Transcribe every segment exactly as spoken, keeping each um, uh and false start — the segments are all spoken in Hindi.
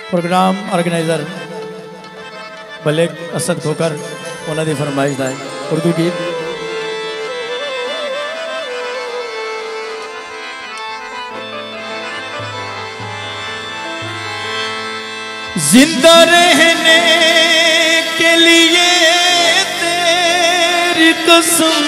प्रोग्राम ऑर्गेनाइजर मलिक असद खोकर उन्होंने फरमाइश है उर्दू गीत। जिंदा रहने के लिए तेरी कसम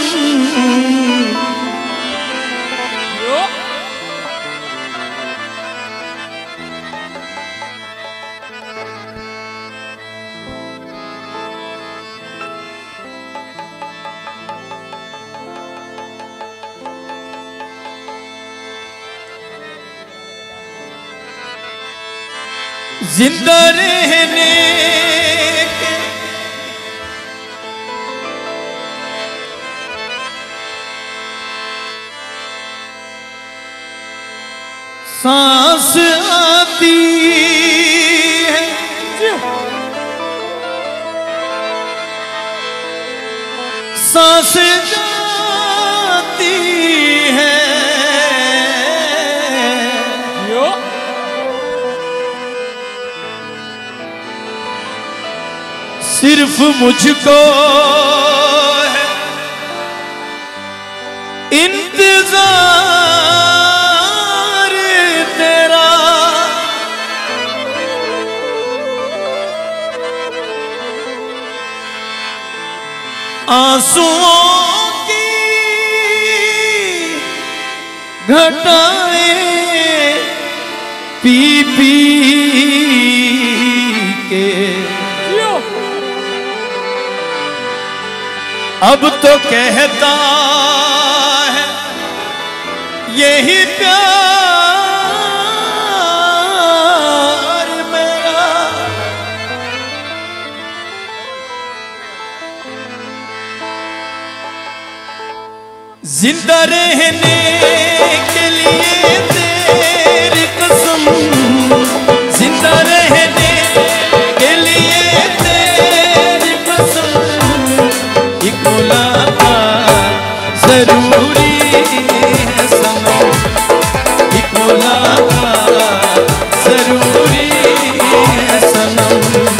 जिंदा रहने के सांस आती है सांस जाती है सिर्फ मुझको है इंतजार तेरा आंसुओं की घटाएं पी पी के अब तो कहता है यही प्यार मेरा जिंदा रहने के लिए तेरी कसम जिंदा रहने के लिए तेरी कसम एक मुलाकात जरूरी है सनम एक मुलाकात जरूरी है सनम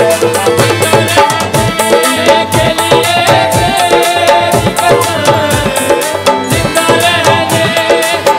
के लिए तेरी कसम जिंदा रहने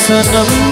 सनम